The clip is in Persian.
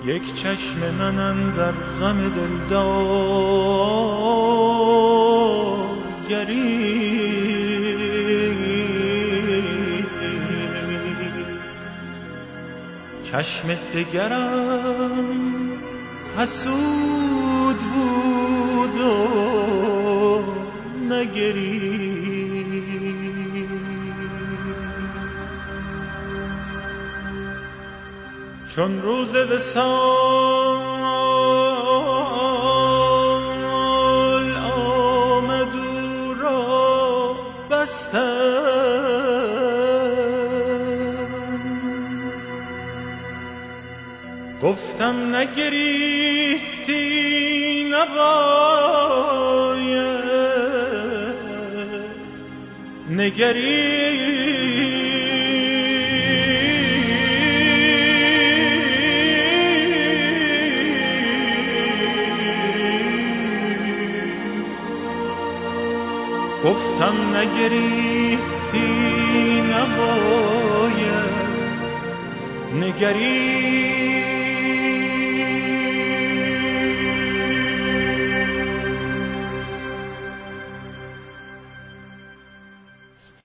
یک چشم من اندر غم دلدار گریست، چشم دگرم حسود بود و نگریست. چون روز وصال آمد او را بستم، گفتم نگریستی نباید نگریست. گفتم نگریستی نباید نگریست.